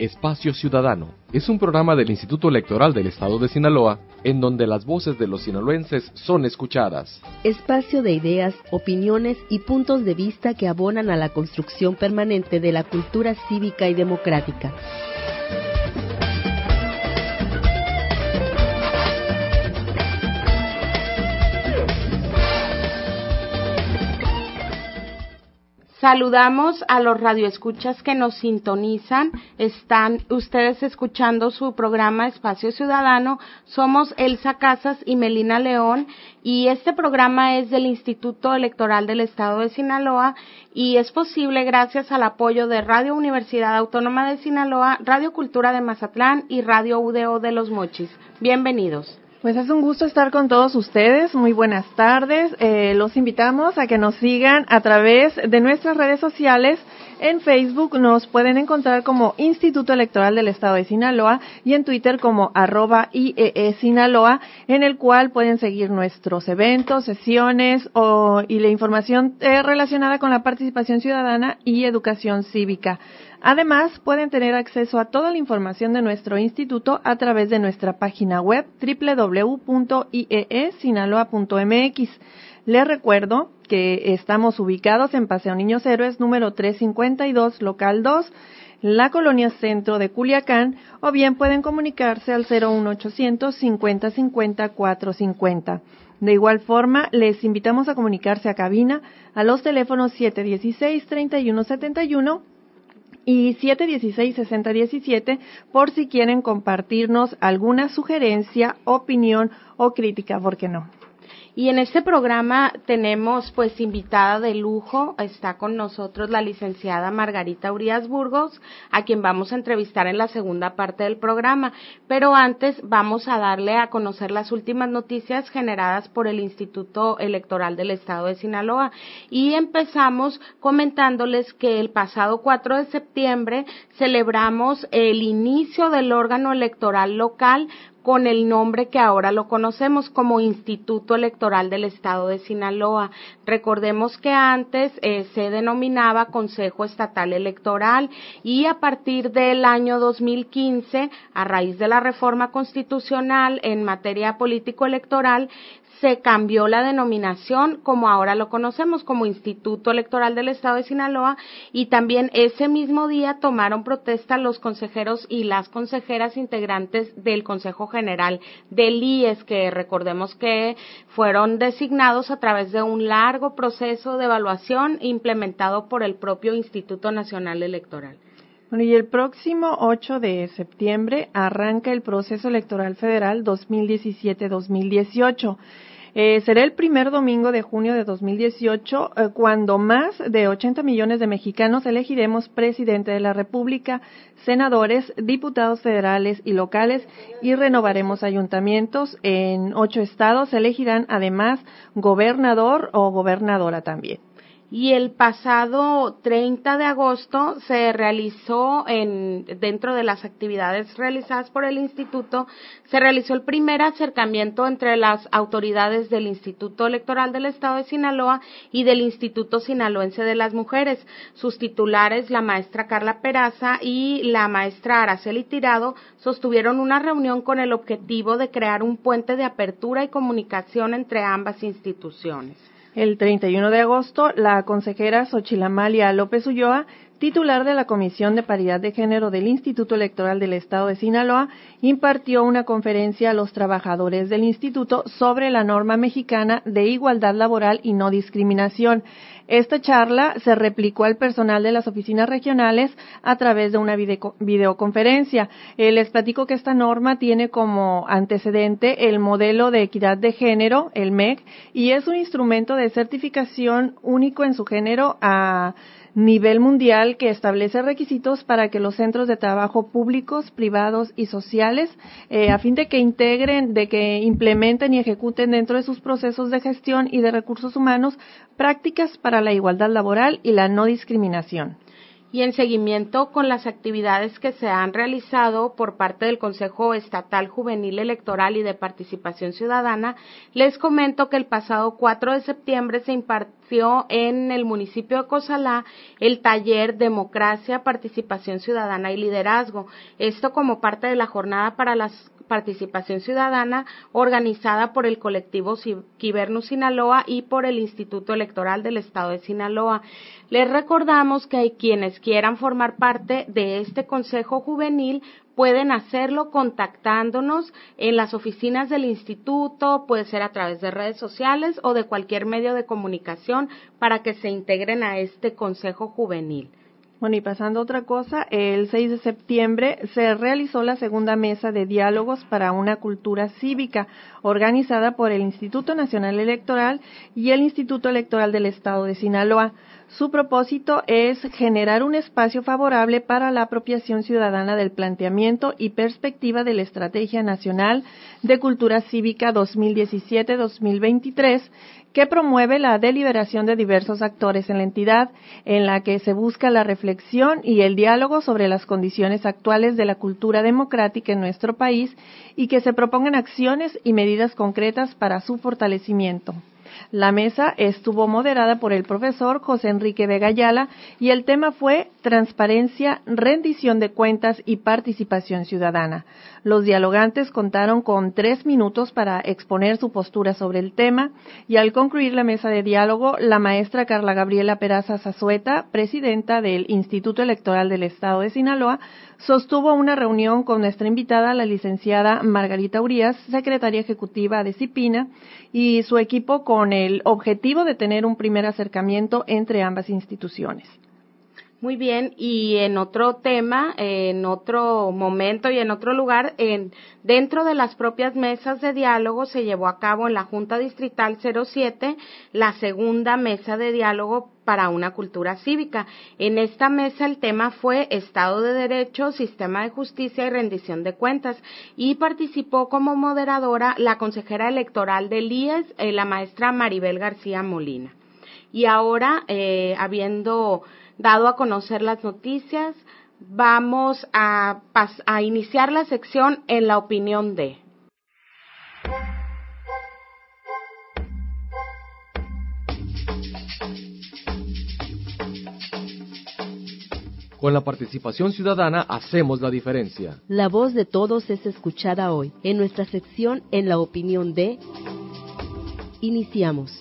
Espacio Ciudadano es un programa del Instituto Electoral del Estado de Sinaloa en donde las voces de los sinaloenses son escuchadas. Espacio de ideas, opiniones y puntos de vista que abonan a la construcción permanente de la cultura cívica y democrática. Saludamos a los radioescuchas que nos sintonizan. Están ustedes escuchando su programa Espacio Ciudadano. Somos Elsa Casas y Melina León y este programa es del Instituto Electoral del Estado de Sinaloa y es posible gracias al apoyo de Radio Universidad Autónoma de Sinaloa, Radio Cultura de Mazatlán y Radio UDO de Los Mochis. Bienvenidos. Pues es un gusto estar con todos ustedes. Muy buenas tardes. Los invitamos a que nos sigan a través de nuestras redes sociales. En Facebook nos pueden encontrar como Instituto Electoral del Estado de Sinaloa y en Twitter como @IEE Sinaloa, en el cual pueden seguir nuestros eventos, sesiones y la información relacionada con la participación ciudadana y educación cívica. Además, pueden tener acceso a toda la información de nuestro instituto a través de nuestra página web www.ieesinaloa.mx. Les recuerdo que estamos ubicados en Paseo Niños Héroes número 352, local 2, la colonia Centro de Culiacán, o bien pueden comunicarse al 01800 50 50 450. De igual forma, les invitamos a comunicarse a cabina a los teléfonos 716-3171 y 716-6017 por si quieren compartirnos alguna sugerencia, opinión o crítica, ¿por qué no? Y en este programa tenemos pues invitada de lujo, está con nosotros la licenciada Margarita Urias Burgos, a quien vamos a entrevistar en la segunda parte del programa, pero antes vamos a darle a conocer las últimas noticias generadas por el Instituto Electoral del Estado de Sinaloa y empezamos comentándoles que el pasado 4 de septiembre celebramos el inicio del órgano electoral local con el nombre que ahora lo conocemos como Instituto Electoral del Estado de Sinaloa. Recordemos que antes se denominaba Consejo Estatal Electoral y a partir del año 2015, a raíz de la reforma constitucional en materia político-electoral, se cambió la denominación como ahora lo conocemos como Instituto Electoral del Estado de Sinaloa y también ese mismo día tomaron protesta los consejeros y las consejeras integrantes del Consejo General del IES, que recordemos que fueron designados a través de un largo proceso de evaluación implementado por el propio Instituto Nacional Electoral. Bueno, y el próximo 8 de septiembre arranca el proceso electoral federal 2017-2018. Será el primer domingo de junio de 2018 cuando más de 80 millones de mexicanos elegiremos presidente de la República, senadores, diputados federales y locales y renovaremos ayuntamientos. En 8 estados se elegirán además gobernador o gobernadora también. Y el pasado 30 de agosto se realizó dentro de las actividades realizadas por el instituto, se realizó el primer acercamiento entre las autoridades del Instituto Electoral del Estado de Sinaloa y del Instituto Sinaloense de las Mujeres. Sus titulares, la maestra Carla Peraza y la maestra Araceli Tirado, sostuvieron una reunión con el objetivo de crear un puente de apertura y comunicación entre ambas instituciones. El 31 de agosto, la consejera Xochitl Amalia López Ulloa, titular de la Comisión de Paridad de Género del Instituto Electoral del Estado de Sinaloa, impartió una conferencia a los trabajadores del instituto sobre la norma mexicana de igualdad laboral y no discriminación. Esta charla se replicó al personal de las oficinas regionales a través de una videoconferencia. Les platico que esta norma tiene como antecedente el modelo de equidad de género, el MEC, y es un instrumento de certificación único en su género a nivel mundial que establece requisitos para que los centros de trabajo públicos, privados y sociales, a fin de que integren, de que implementen y ejecuten dentro de sus procesos de gestión y de recursos humanos prácticas para la igualdad laboral y la no discriminación. Y en seguimiento con las actividades que se han realizado por parte del Consejo Estatal Juvenil Electoral y de Participación Ciudadana, les comento que el pasado 4 de septiembre se impartió en el municipio de Cozalá el taller Democracia, Participación Ciudadana y Liderazgo. Esto como parte de la jornada para la participación ciudadana organizada por el colectivo Quibernus Sinaloa y por el Instituto Electoral del Estado de Sinaloa. Les recordamos que hay quienes quieran formar parte de este Consejo Juvenil pueden hacerlo contactándonos en las oficinas del instituto, puede ser a través de redes sociales o de cualquier medio de comunicación para que se integren a este Consejo Juvenil. Bueno, y pasando a otra cosa, el 6 de septiembre se realizó la segunda mesa de diálogos para una cultura cívica, organizada por el Instituto Nacional Electoral y el Instituto Electoral del Estado de Sinaloa. Su propósito es generar un espacio favorable para la apropiación ciudadana del planteamiento y perspectiva de la Estrategia Nacional de Cultura Cívica 2017-2023, que promueve la deliberación de diversos actores en la entidad, en la que se busca la reflexión y el diálogo sobre las condiciones actuales de la cultura democrática en nuestro país y que se propongan acciones y medidas concretas para su fortalecimiento. La mesa estuvo moderada por el profesor José Enrique Vega Ayala y el tema fue transparencia, rendición de cuentas y participación ciudadana. Los dialogantes contaron con 3 minutos para exponer su postura sobre el tema y al concluir la mesa de diálogo, la maestra Carla Gabriela Peraza Zazueta, presidenta del Instituto Electoral del Estado de Sinaloa, sostuvo una reunión con nuestra invitada, la licenciada Margarita Urías, secretaria ejecutiva de CIPINA, y su equipo con el objetivo de tener un primer acercamiento entre ambas instituciones. Muy bien, y en otro tema, en otro momento y en otro lugar, dentro de las propias mesas de diálogo se llevó a cabo en la Junta Distrital 07 la segunda mesa de diálogo para una cultura cívica. En esta mesa el tema fue Estado de Derecho, Sistema de Justicia y Rendición de Cuentas, y participó como moderadora la consejera electoral del IES, la maestra Maribel García Molina. Y ahora, habiendo dado a conocer las noticias, vamos a iniciar la sección en la opinión de. Con la participación ciudadana hacemos la diferencia. La voz de todos es escuchada hoy. En nuestra sección en la opinión de. Iniciamos.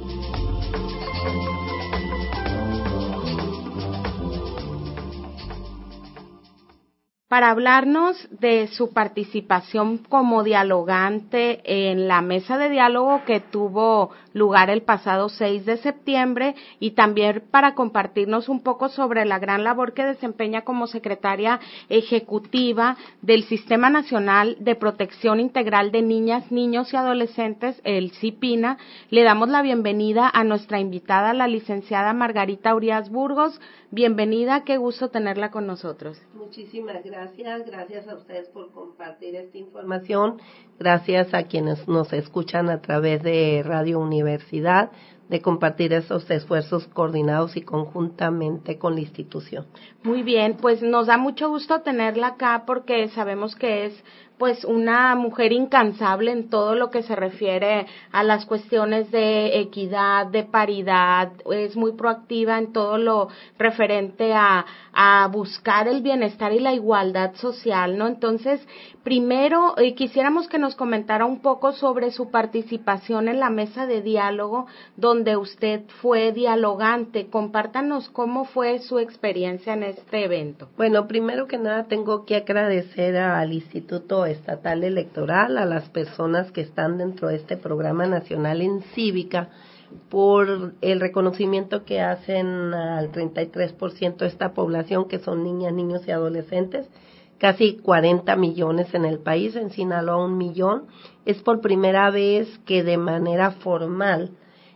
Para hablarnos de su participación como dialogante en la mesa de diálogo que tuvo lugar el pasado 6 de septiembre y también para compartirnos un poco sobre la gran labor que desempeña como secretaria ejecutiva del Sistema Nacional de Protección Integral de Niñas, Niños y Adolescentes, el CIPINA, le damos la bienvenida a nuestra invitada, la licenciada Margarita Urías Burgos. Bienvenida, qué gusto tenerla con nosotros. Muchísimas gracias a ustedes por compartir esta información, gracias a quienes nos escuchan a través de Radio Universidad, de compartir esos esfuerzos coordinados y conjuntamente con la institución. Muy bien, pues nos da mucho gusto tenerla acá porque sabemos que es pues una mujer incansable en todo lo que se refiere a las cuestiones de equidad, de paridad, es muy proactiva en todo lo referente a buscar el bienestar y la igualdad social, ¿no? Entonces, primero quisiéramos que nos comentara un poco sobre su participación en la mesa de diálogo donde usted fue dialogante. Compártanos cómo fue su experiencia en este evento. Bueno, primero que nada tengo que agradecer al Instituto Estatal Electoral, a las personas que están dentro de este programa nacional en cívica, por el reconocimiento que hacen al 33% de esta población, que son niñas, niños y adolescentes, casi 40 millones en el país, en Sinaloa 1 millón. Es por primera vez que de manera formal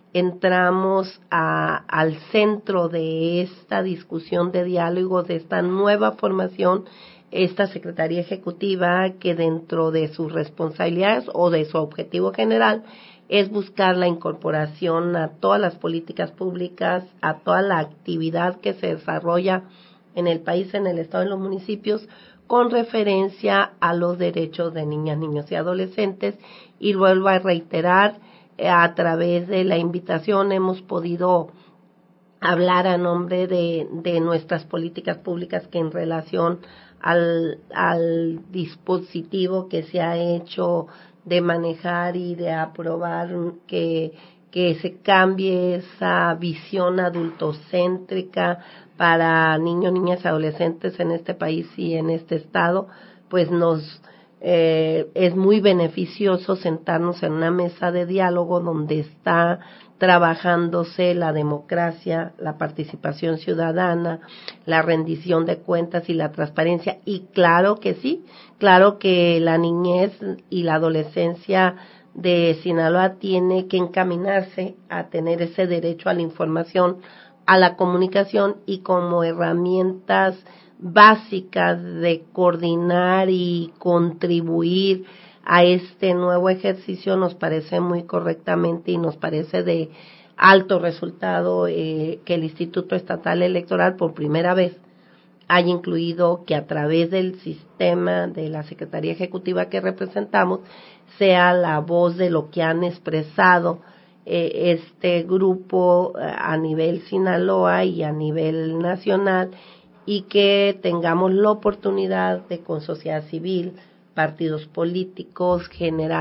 entramos al centro de esta discusión de diálogo, de esta nueva formación, esta Secretaría Ejecutiva, que dentro de sus responsabilidades o de su objetivo general es buscar la incorporación a todas las políticas públicas, a toda la actividad que se desarrolla en el país, en el estado, en los municipios, con referencia a los derechos de niñas, niños y adolescentes. Y vuelvo a reiterar, a través de la invitación hemos podido hablar a nombre de nuestras políticas públicas que en relación al dispositivo que se ha hecho de manejar y de aprobar que se cambie esa visión adultocéntrica para niños, niñas y adolescentes en este país y en este estado, pues es muy beneficioso sentarnos en una mesa de diálogo donde está trabajándose la democracia, la participación ciudadana, la rendición de cuentas y la transparencia. Y claro que sí, claro que la niñez y la adolescencia de Sinaloa tiene que encaminarse a tener ese derecho a la información, a la comunicación y como herramientas básicas de coordinar y contribuir a este nuevo ejercicio nos parece muy correctamente y nos parece de alto resultado que el Instituto Estatal Electoral por primera vez haya incluido que a través del sistema de la Secretaría Ejecutiva que representamos sea la voz de lo que han expresado este grupo a nivel Sinaloa y a nivel nacional, y que tengamos la oportunidad de con sociedad civil, partidos políticos,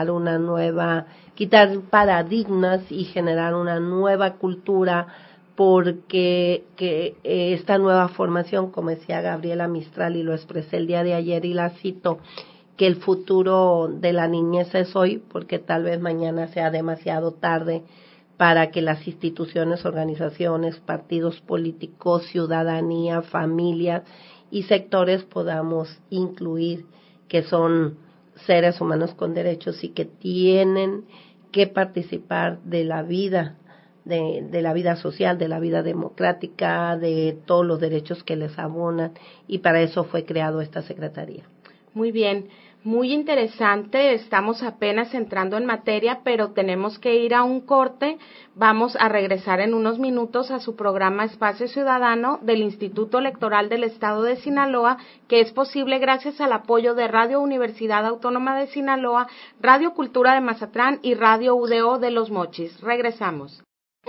quitar paradigmas y generar una nueva cultura, porque esta nueva formación, como decía Gabriela Mistral y lo expresé el día de ayer y la cito, que el futuro de la niñez es hoy, porque tal vez mañana sea demasiado tarde para que las instituciones, organizaciones, partidos políticos, ciudadanía, familias y sectores podamos incluir que son seres humanos con derechos y que tienen que participar de la vida, de la vida social, de la vida democrática, de todos los derechos que les abonan, y para eso fue creado esta secretaría. Muy bien, muy interesante, estamos apenas entrando en materia, pero tenemos que ir a un corte. Vamos a regresar en unos minutos a su programa Espacio Ciudadano del Instituto Electoral del Estado de Sinaloa, que es posible gracias al apoyo de Radio Universidad Autónoma de Sinaloa, Radio Cultura de Mazatlán y Radio UDO de Los Mochis. Regresamos.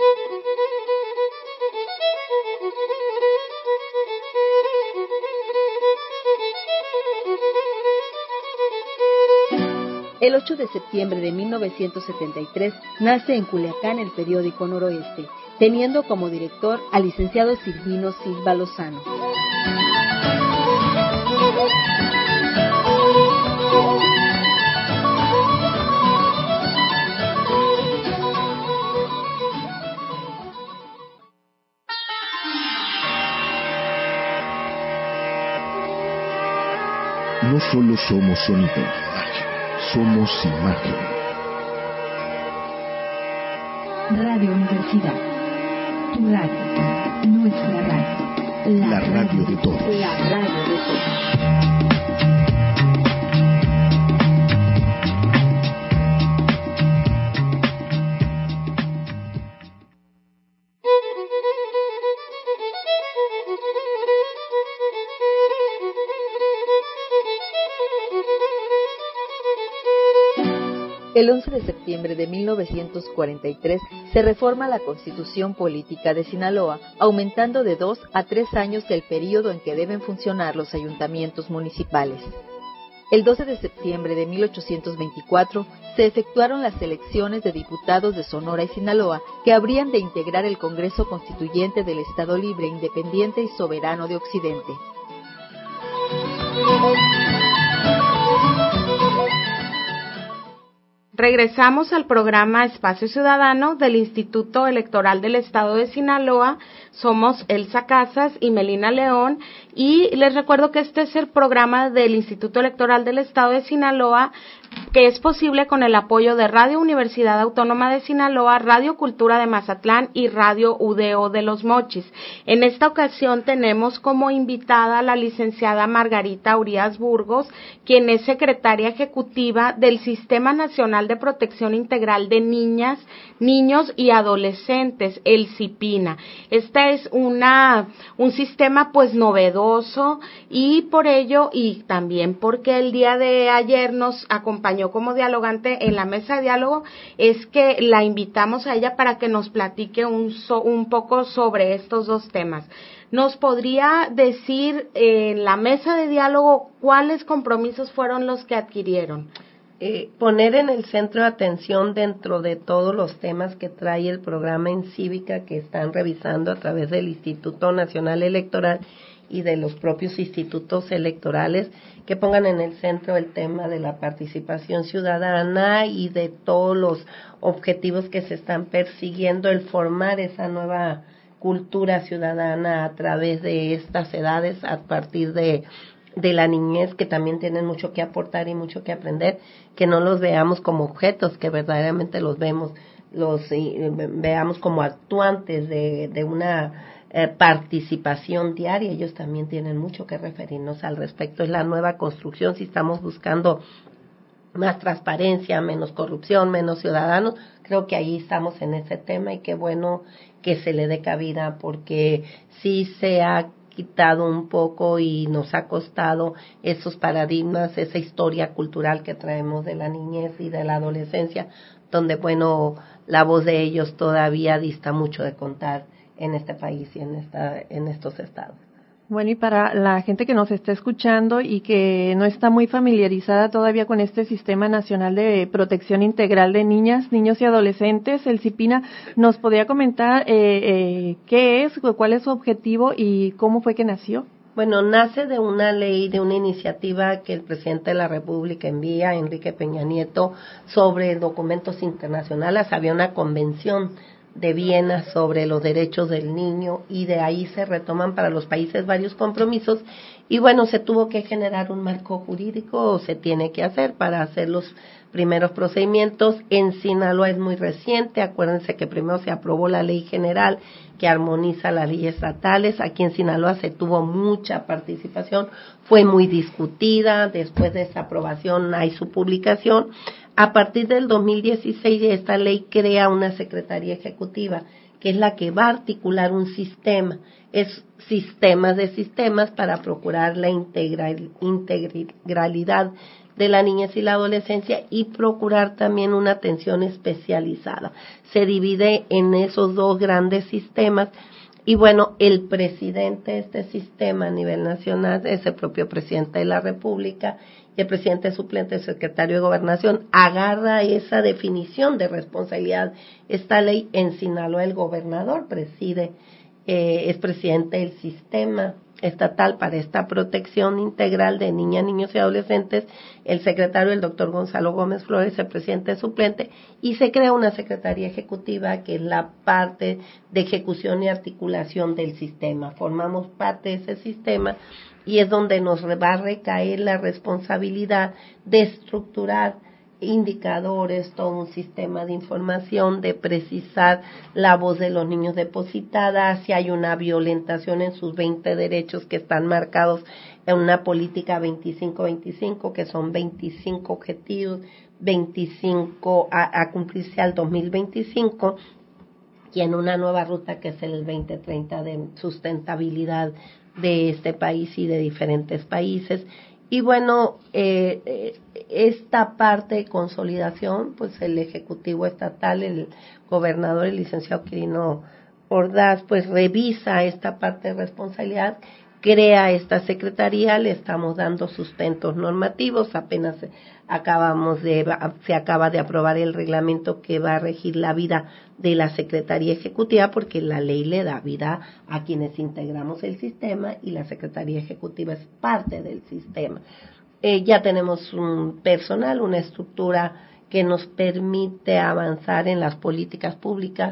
El 8 de septiembre de 1973 nace en Culiacán el periódico Noroeste, teniendo como director al licenciado Silvino Silva Lozano. No solo somos sonido, somos imagen. Radio Universidad, tu radio, nuestra radio, la radio de todos. La radio de todos. El 11 de septiembre de 1943 se reforma la Constitución Política de Sinaloa, aumentando de 2 a 3 años el período en que deben funcionar los ayuntamientos municipales. El 12 de septiembre de 1824 se efectuaron las elecciones de diputados de Sonora y Sinaloa, que habrían de integrar el Congreso Constituyente del Estado Libre, Independiente y Soberano de Occidente. Regresamos al programa Espacio Ciudadano del Instituto Electoral del Estado de Sinaloa. Somos Elsa Casas y Melina León, y les recuerdo que este es el programa del Instituto Electoral del Estado de Sinaloa. que es posible con el apoyo de Radio Universidad Autónoma de Sinaloa, Radio Cultura de Mazatlán y Radio UDO de Los Mochis. En esta ocasión tenemos como invitada a la licenciada Margarita Urías Burgos, quien es secretaria ejecutiva del Sistema Nacional de Protección Integral de Niñas, Niños y Adolescentes, el CIPINA. Este es un sistema pues novedoso, y por ello, y también porque el día de ayer nos acompañó como dialogante en la mesa de diálogo, es que la invitamos a ella para que nos platique un poco sobre estos dos temas. ¿Nos podría decir en la mesa de diálogo cuáles compromisos fueron los que adquirieron? Poner en el centro de atención dentro de todos los temas que trae el programa en cívica que están revisando a través del Instituto Nacional Electoral y de los propios institutos electorales, que pongan en el centro el tema de la participación ciudadana y de todos los objetivos que se están persiguiendo, el formar esa nueva cultura ciudadana a través de estas edades, a partir de la niñez, que también tienen mucho que aportar y mucho que aprender, que no los veamos como objetos, que verdaderamente los veamos como actuantes de una participación diaria. Ellos también tienen mucho que referirnos al respecto. Es la nueva construcción. Si estamos buscando más transparencia, menos corrupción, menos ciudadanos, creo que ahí estamos en ese tema, y qué bueno que se le dé cabida, porque sí se ha quitado un poco y nos ha costado esos paradigmas, esa historia cultural que traemos de la niñez y de la adolescencia, donde, bueno, la voz de ellos todavía dista mucho de contar en este país y en estos estados. Bueno, y para la gente que nos está escuchando y que no está muy familiarizada todavía con este Sistema Nacional de Protección Integral de Niñas, Niños y Adolescentes, el CIPINA, ¿nos podría comentar qué es, cuál es su objetivo y cómo fue que nació? Bueno, nace de una ley, de una iniciativa que el presidente de la República envía, Enrique Peña Nieto, sobre documentos internacionales. Había una convención de Viena sobre los derechos del niño, y de ahí se retoman para los países varios compromisos, y bueno, se tuvo que generar un marco jurídico, o se tiene que hacer para hacer los primeros procedimientos. En Sinaloa es muy reciente, acuérdense que primero se aprobó la ley general que armoniza las leyes estatales. Aquí en Sinaloa se tuvo mucha participación, fue muy discutida. Después de esa aprobación hay su publicación. A partir del 2016 esta ley crea una Secretaría Ejecutiva, que es la que va a articular un sistema, es sistemas de sistemas para procurar la integralidad de la niñez y la adolescencia, y procurar también una atención especializada. Se divide en esos dos grandes sistemas, y bueno, el presidente de este sistema a nivel nacional es el propio presidente de la República, y el presidente suplente, el secretario de Gobernación, agarra esa definición de responsabilidad. Esta ley en Sinaloa, el gobernador preside, es presidente del sistema estatal para esta protección integral de niñas, niños y adolescentes. El secretario, el doctor Gonzalo Gómez Flores, el presidente suplente, y se crea una secretaría ejecutiva que es la parte de ejecución y articulación del sistema. Formamos parte de ese sistema, y es donde nos va a recaer la responsabilidad de estructurar indicadores, todo un sistema de información, de precisar la voz de los niños depositada, si hay una violentación en sus 20 derechos que están marcados en una política 25-25, que son 25 objetivos, 25 a cumplirse al 2025, y en una nueva ruta que es el 2030 de sustentabilidad de este país y de diferentes países. Y bueno, esta parte de consolidación, pues el Ejecutivo Estatal, el gobernador, el licenciado Quirino Ordaz, pues revisa esta parte de responsabilidad, crea esta secretaría, le estamos dando sustentos normativos, apenas se acaba de aprobar el reglamento que va a regir la vida de la Secretaría Ejecutiva, porque la ley le da vida a quienes integramos el sistema, y la Secretaría Ejecutiva es parte del sistema. Ya tenemos un personal, una estructura que nos permite avanzar en las políticas públicas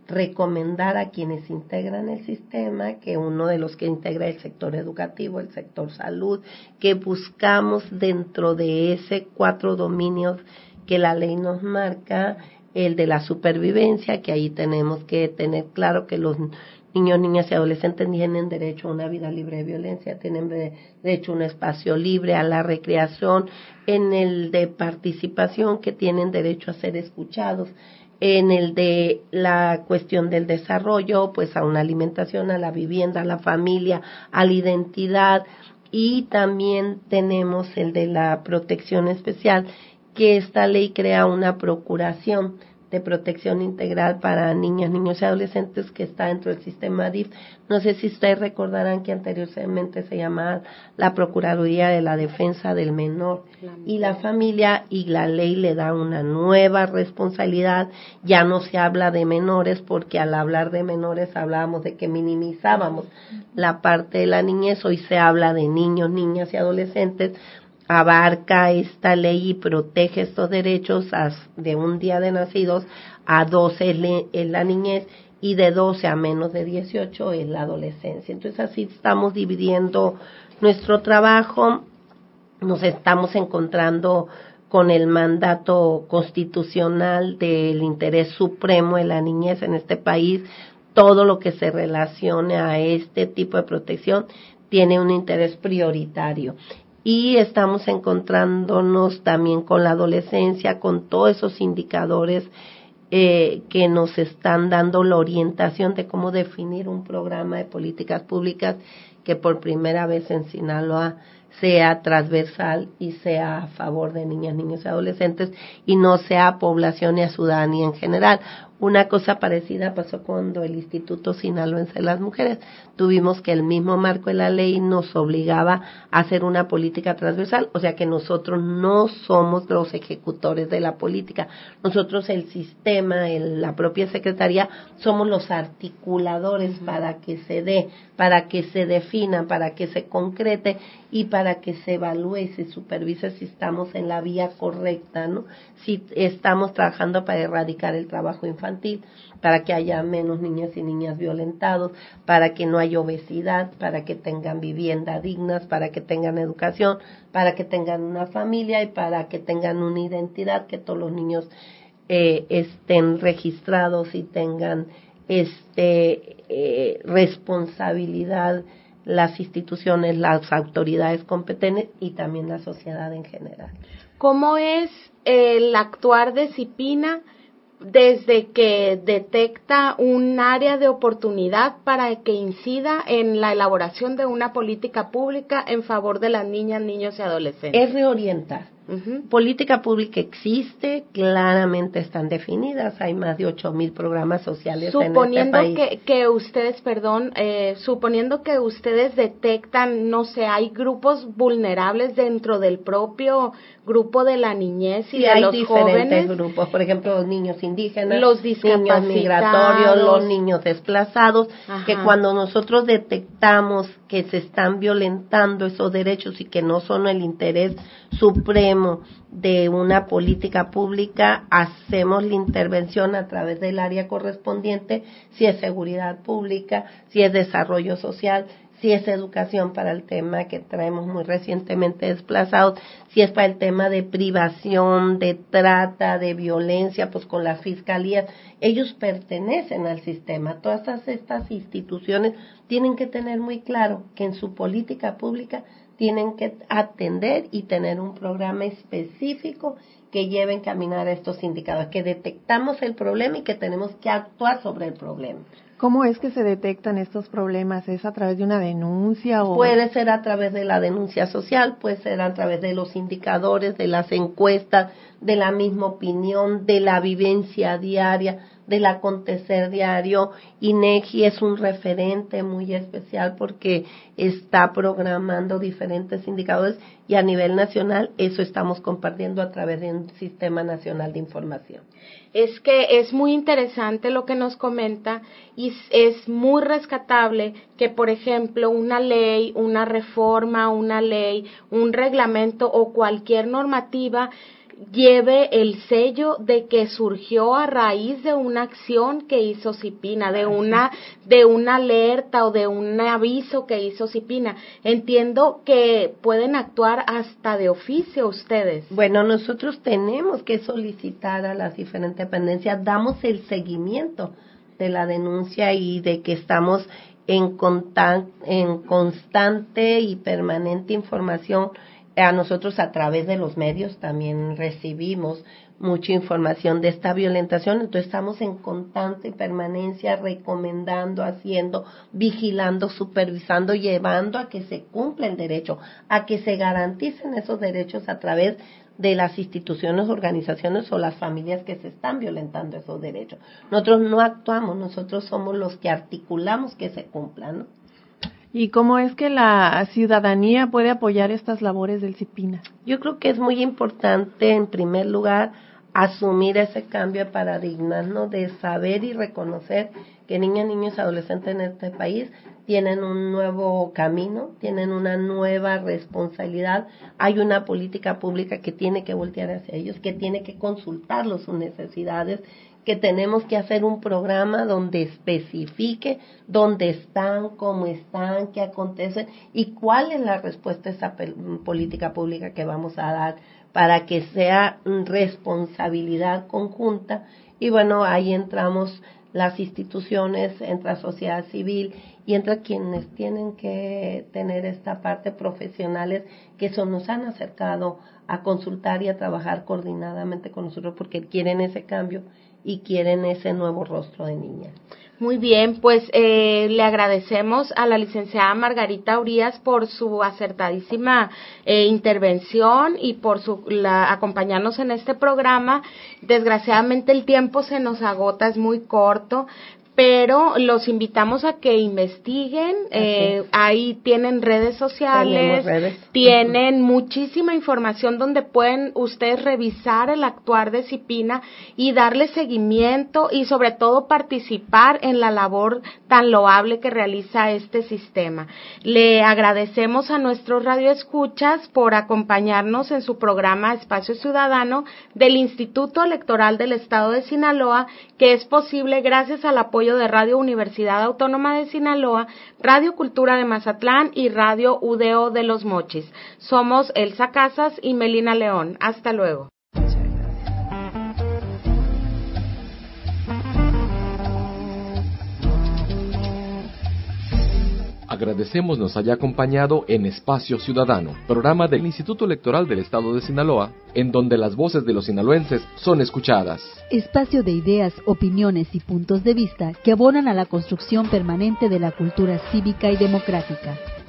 recomendar a quienes integran el sistema, que uno de los que integra el sector educativo, el sector salud, que buscamos dentro de ese 4 dominios que la ley nos marca, el de la supervivencia, que ahí tenemos que tener claro que los niños, niñas y adolescentes tienen derecho a una vida libre de violencia, tienen derecho a un espacio libre, a la recreación, en el de participación, que tienen derecho a ser escuchados, en el de la cuestión del desarrollo, pues a una alimentación, a la vivienda, a la familia, a la identidad, y también tenemos el de la protección especial, que esta ley crea una procuración de protección integral para niñas, niños y adolescentes que está dentro del sistema DIF. No sé si ustedes recordarán que anteriormente se llamaba la Procuraduría de la Defensa del Menor y la Familia, y la ley le da una nueva responsabilidad. Ya no se habla de menores, porque al hablar de menores hablábamos de que minimizábamos la parte de la niñez. Hoy se habla de niños, niñas y adolescentes. Abarca esta ley y protege estos derechos de un día de nacidos a 12 en la niñez, y de 12 a menos de 18 en la adolescencia. Entonces así estamos dividiendo nuestro trabajo. Nos estamos encontrando con el mandato constitucional del interés supremo de la niñez en este país. Todo lo que se relacione a este tipo de protección tiene un interés prioritario. Y estamos encontrándonos también con la adolescencia, con todos esos indicadores que nos están dando la orientación de cómo definir un programa de políticas públicas que por primera vez en Sinaloa sea transversal y sea a favor de niñas, niños y adolescentes, y no sea a población y a ciudadanía en general. Una cosa parecida pasó cuando el Instituto Sinaloense de las Mujeres. Tuvimos que el mismo marco de la ley nos obligaba a hacer una política transversal, o sea que nosotros no somos los ejecutores de la política. Nosotros, el sistema, la propia secretaría, somos los articuladores para que se dé, para que se defina, para que se concrete y para que se evalúe y se supervise si estamos en la vía correcta, ¿no? Si estamos trabajando para erradicar el trabajo infantil, para que haya menos niños y niñas violentados, para que no haya obesidad, para que tengan vivienda dignas, para que tengan educación, para que tengan una familia y para que tengan una identidad, que todos los niños estén registrados y tengan responsabilidad las instituciones, las autoridades competentes y también la sociedad en general. ¿Cómo es el actuar de CIPINA desde que detecta un área de oportunidad para que incida en la elaboración de una política pública en favor de las niñas, niños y adolescentes? Es reorientar. Política pública existe, claramente están definidas, hay más de 8,000 programas sociales en este país. Suponiendo que ustedes detectan, no sé, hay grupos vulnerables dentro del propio grupo de la niñez y de los jóvenes. Hay diferentes grupos, por ejemplo, los niños indígenas, los discapacitados, niños migratorios, los niños desplazados, que cuando nosotros detectamos que se están violentando esos derechos y que no son el interés supremo de una política pública, hacemos la intervención a través del área correspondiente, si es seguridad pública, si es desarrollo social, si es educación para el tema que traemos muy recientemente desplazados, si es para el tema de privación, de trata, de violencia, pues con las fiscalías. Ellos pertenecen al sistema. Todas estas instituciones tienen que tener muy claro que en su política pública tienen que atender y tener un programa específico que lleve a encaminar a estos indicadores, que detectamos el problema y que tenemos que actuar sobre el problema. ¿Cómo es que se detectan estos problemas? ¿Es a través de una denuncia o...? Puede ser a través de la denuncia social, puede ser a través de los indicadores, de las encuestas, de la misma opinión, de la vivencia diaria, del acontecer diario. INEGI es un referente muy especial porque está programando diferentes indicadores y a nivel nacional eso estamos compartiendo a través de un sistema nacional de información. Es que es muy interesante lo que nos comenta y es muy rescatable que, por ejemplo, una ley, una reforma, una ley, un reglamento o cualquier normativa lleve el sello de que surgió a raíz de una acción que hizo CIPINA, de una alerta o de un aviso que hizo CIPINA. Entiendo que pueden actuar hasta de oficio ustedes. Bueno, nosotros tenemos que solicitar a las diferentes dependencias, damos el seguimiento de la denuncia y de que estamos en constante y permanente información. A nosotros a través de los medios también recibimos mucha información de esta violentación, entonces estamos en constante permanencia recomendando, haciendo, vigilando, supervisando, llevando a que se cumpla el derecho, a que se garanticen esos derechos a través de las instituciones, organizaciones o las familias que se están violentando esos derechos. Nosotros no actuamos, nosotros somos los que articulamos que se cumplan, ¿no? ¿Y cómo es que la ciudadanía puede apoyar estas labores del CIPINA? Yo creo que es muy importante, en primer lugar, asumir ese cambio de paradigma, ¿no? De saber y reconocer que niñas, niños y adolescentes en este país tienen un nuevo camino, tienen una nueva responsabilidad. Hay una política pública que tiene que voltear hacia ellos, que tiene que consultarlos sus necesidades, que tenemos que hacer un programa donde especifique dónde están, cómo están, qué acontece y cuál es la respuesta a esa política pública que vamos a dar para que sea responsabilidad conjunta. Y bueno, ahí entramos las instituciones, entra sociedad civil y entra quienes tienen que tener esta parte, profesionales que nos han acercado a consultar y a trabajar coordinadamente con nosotros porque quieren ese cambio y quieren ese nuevo rostro de niña. Muy bien, pues le agradecemos a la licenciada Margarita Urías por su acertadísima intervención y por acompañarnos en este programa. Desgraciadamente el tiempo se nos agota, es muy corto, pero los invitamos a que investiguen, ahí tienen redes sociales, tienen muchísima información donde pueden ustedes revisar el actuar de CIPINA y darle seguimiento y sobre todo participar en la labor tan loable que realiza este sistema. Le agradecemos a nuestros radioescuchas por acompañarnos en su programa Espacio Ciudadano del Instituto Electoral del Estado de Sinaloa, que es posible gracias al apoyo de Radio Universidad Autónoma de Sinaloa, Radio Cultura de Mazatlán y Radio UDO de Los Mochis. Somos Elsa Casas y Melina León. Hasta luego. Agradecemos nos haya acompañado en Espacio Ciudadano, programa del Instituto Electoral del Estado de Sinaloa, en donde las voces de los sinaloenses son escuchadas. Espacio de ideas, opiniones y puntos de vista que abonan a la construcción permanente de la cultura cívica y democrática.